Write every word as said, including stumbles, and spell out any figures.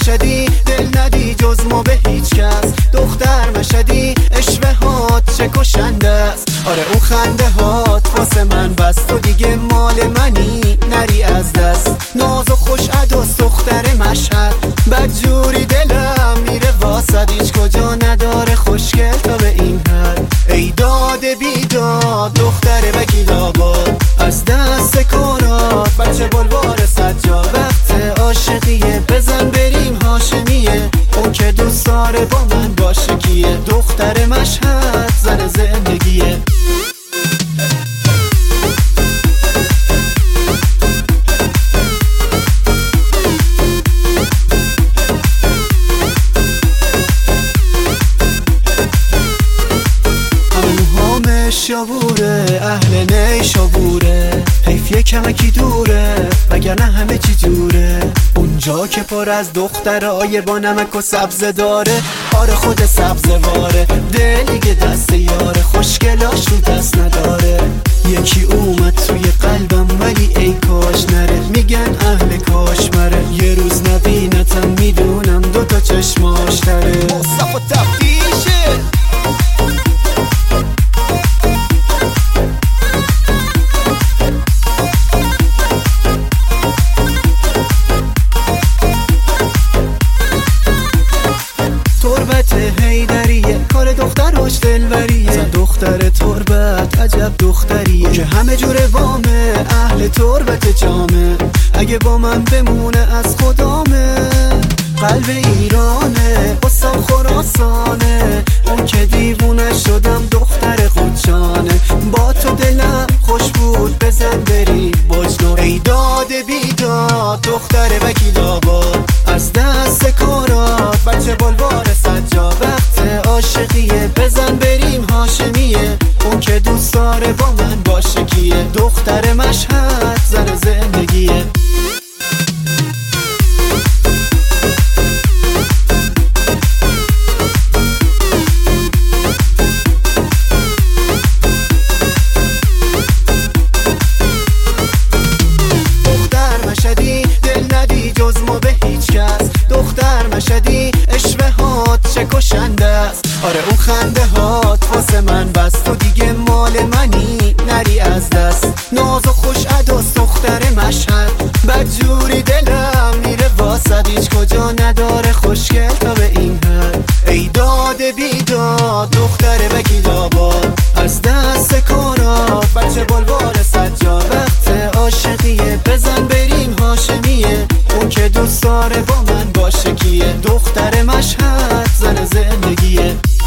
مشهدی دل ندی جز ما به هیچ کس. دختر مشهدی اشوه هات چه کشنده است. آره اون خنده هات واسه من بس، تو دیگه مال منی نری از دست. ناز و خوش عداس دختر مشهد، بدجوری دلم میره واسد. هیچ کجا نداره خوشگل تا به این حد. ای داد بیداد دختر وکیل آباد، از دست کارات بچه بلوار سجاد. وقت عاشقیه بزن بریم هاشمیه، اون که دوست داره با من باشه کیه. دختر مشهد زن زندگیه. شابوره اهل نیشابوره، حیف یه کمکی دوره وگرنه همه چی جوره. اونجا که پر از دخترای با نمک و سبزه داره. آره خود سبزه واره، دلیگه دست یاره، خوشگلاش رو دست نداره. یکی اومد توی قلبم ولی ای کاش نره، میگن اهل کاشمره. یه روز نبینتم میدونم دوتا چشماش تره. مصطفی و تفتیشه هیدریه، کار دختراش دلبریه. زن دختر تربت عجب دختریه، که همه جوره وامه اهل تربت جامه. اگه با من بمونه از خدامه، قلب ایرانه استان خراسانه. اون که دیوونه شدم دختر خودشانه. با تو دلم خوش بود بزن بریم بجنو. ای داد بیداد دختر وکیل آباد، از دست کارات بچه بلوار سجاد. وقت عاشقیه بزن بریم هاشمیه، اون که دوست داره با من باشه کیه. دختر مشهد زن زندگیه. جز ما به هیچ کس. دختر مشهدی اشوه هات چه کشنده است. آره اون خنده هات واسه من بس، تو دیگه مال منی نری از دست. ناز و خوش عداس دختر مشهد، بدجوری دلم میره واسد. هیچ کجا نداره خوشگل تا به این حد. ای داد بیداد دختر وکیل آباد، از دست کارات بچه بلوار سجاد. وقت عاشقیه بزن بریم هاشمیه، اون که دوست داره با من باشه کیه. دختر مشهد زن زندگیه.